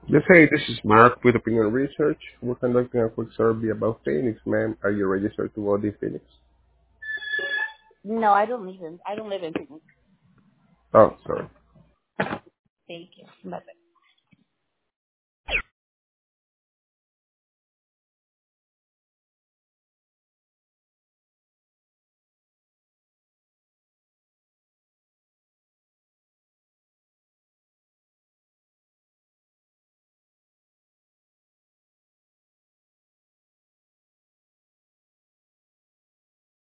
Yes, hey, this is Mark with Opinion Research. We're conducting a quick survey about Phoenix, ma'am. Are you registered to vote in Phoenix? No, I don't live in Phoenix. Oh, sorry. Thank you. Bye.